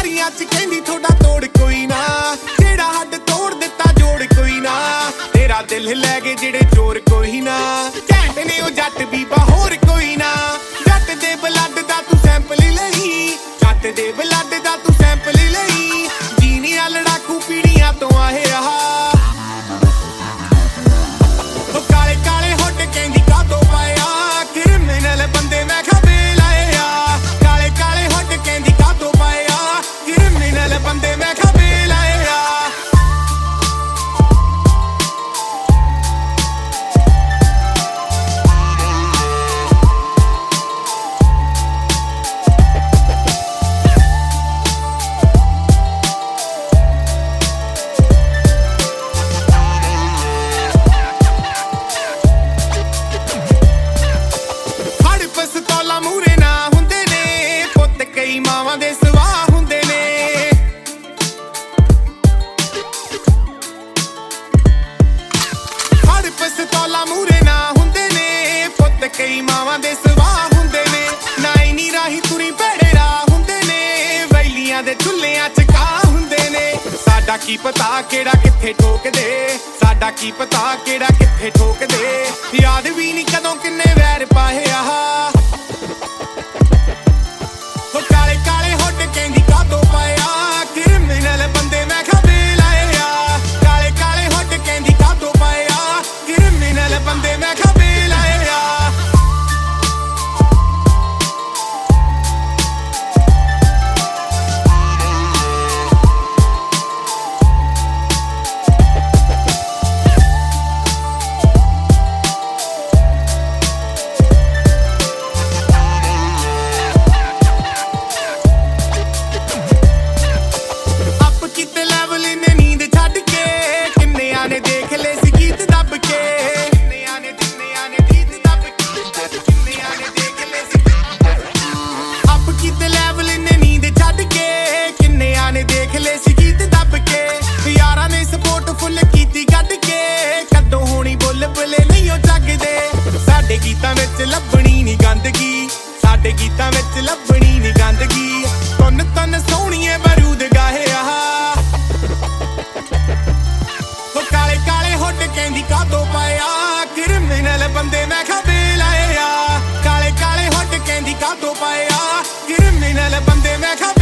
ਯਾਰੀਆਂ ਚ ਕਹਿੰਦੀ ਥੋੜਾ ਤੋੜ ਕੋਈ ਨਾ, ਜਿਹੜਾ ਹੱਡ ਤੋੜ ਦਿੱਤਾ ਜੋੜ ਕੋਈ ਨਾ, ਤੇਰਾ ਦਿਲ ਲੈ ਗਏ ਜਿਹੜੇ ਚੋਰ ਕੋਈ ਨਾ, ਘੈਂਟ ਨੇ ਉਹ ਜੱਟ ਬੀਬਾ ਹੋਰ ਕੋਈ ਨਾ, ਜੱਟ ਦੇ ਬਲੱਡ ਦਾ ਤੂੰ ਸੈਂਪਲ ਲਈ, ਜੱਟ ਦੇ ਬਲੱਡ ਦਾ ਤੂੰ ਸੈਂਪਲ ਲਈ, ਜੀਨੀਆਂ ਲੜਾਕੂ ਪੀੜੀਆਂ ਤੋਂ ਆਏ ਆ। ਉਹ ਕਾਲੇ ਕਾਲੇ ਹੁੱਡ ਕਹਿੰਦੀ ਕਾਹਤੋਂ ਪਾਇਆ, ਕ੍ਰਿਮੀਨਲ ਬੰਦੇ ਮੈਂ ਖਬੇ ਲਾਏ ਆ, ਕਾਲੇ ਕਾਲੇ ਹੁੱਡ ਕਹਿੰਦੀ ਕਾਹਤੋਂ ਪਾਇਆ, ਕ੍ਰਿਮੀਨਲ ਬੰਦੇ ਮੈਂ ਖਬੇ ਲਾਏ ਆ। ਪਿਸਤੌਲਾਂ ਮੂਹਰੇ ਨਾ ਹੁੰਦੇ ਨੇ, ਪੁੱਤ ਕਈ ਮਾਵਾਂ ਦੇ ਸਵਾਹ ਹੁੰਦੇ ਨੇ, ਹਰ ਪਿਸਤੌਲਾਂ ਮੂਹਰੇ ਨਾ ਹੁੰਦੇ ਨੇ, ਪੁੱਤ ਕਈ ਮਾਵਾਂ ਦੇ ਸਵਾਹ ਹੁੰਦੇ ਨੇ, ਨਾ ਇੰਨੀ ਰਾਹੀਂ ਤੁਰੀ ਭੈੜੇ ਰਾਹ ਹੁੰਦੇ ਨੇ, ਵੈਲੀਆਂ ਦੇ ਚੁੱਲ੍ਹਿਆਂ ਚ ਕਾਹ ਹੁੰਦੇ ਨੇ, ਸਾਡਾ ਕੀ ਪਤਾ ਕਿਹੜਾ ਕਿੱਥੇ ਠੋਕਦੇ, ਸਾਡਾ ਕੀ ਪਤਾ ਕਿਹੜਾ ਕਿੱਥੇ ਠੋਕਦੇ, ਯਾਦ ਵੀ ਨਹੀਂ ਕਦੋਂ ਕਿੰਨੇ ਵੈਰ ਪਾਏ ਆ। ਕਾਲੇ ਕਾਲੇ ਹੁੱਡ ਕਹਿੰਦੀ ਕਾਹਤੋਂ ਪਾਇਆ, ਕ੍ਰਿਮੀਨਲ ਬੰਦੇ ਮੈਂ ਖਬੇ ਲਾਏ ਆ, ਕਾਲੇ ਕਾਲੇ ਹੁੱਡ ਕਹਿੰਦੀ ਕਾਹਤੋਂ ਪਾਇਆ, ਕ੍ਰਿਮੀਨਲ ਬੰਦੇ ਮੈਂ ਖਬੇ ਲਾਏ ਆ। ਕਿਤੇ ਲੈਵਲ ਨੇ ਨੀਂਦ ਛੱਡ ਕੇ, ਕਿੰਨਿਆਂ ਨੇ ਦੇਖ ਲਏ ਸੀ ਗੀਤ ਦੱਬ ਕੇ, ਕਿੰਨਿਆਂ ਨੇ ਗੀਤ ਦੱਬ ਕੇ, ਕਿੰਨਿਆਂ ਨੇ ਦੇਖ ਲਏ ਸੀ ਅੱਪ ਕਿਤੇ ਲੈਵਲ ਨੇ ਨੀਂਦ ਛੱਡ ਕੇ, ਕਿੰਨਿਆਂ ਨੇ ਦੇਖ ਲਏ ਸੀ ਗੀਤ ਦੱਬ ਕੇ, ਯਾਰਾਂ ਨੇ ਸਪੋਰਟ ਫੁੱਲ ਕੀਤੀ ਕੱਢ ਕੇ, ਕਦੋਂ ਹੋਣੀ ਬੁੱਲ ਬੁਲੇ ਨਹੀਂ ਉਹ ਜੱਗਦੇ, ਸਾਡੇ ਗੀਤਾਂ ਵਿੱਚ ਲੱਭਣੀ ਨਹੀਂ ਗੰਦਗੀ, ਸਾਡੇ ਗੀਤਾਂ ਵਿੱਚ ਲੱਭਣੀ ਨਹੀਂ ਗੰਦਗੀ, ਤੁੰਨ ਤੁੰਨ ਸੋਹਣੀਏ ਬਰੂਦ ਗਾਹੇ ਆ। ਕਾਲੇ ਕਾਲੇ ਹੁੱਡ ਕਹਿੰਦੀ ਕਾਹਤੋਂ ਪਾਇਆ, ਕ੍ਰਿਮੀਨਲ ਬੰਦੇ ਮੈਂ ਖਬੇ ਲਾਏ ਆ, ਕਾਲੇ ਕਾਲੇ ਹੁੱਡ ਕਹਿੰਦੀ ਕਾਹਤੋਂ ਪਾਇਆ, ਕ੍ਰਿਮੀਨਲ ਬੰਦੇ ਮੈਂ ਖਬੇ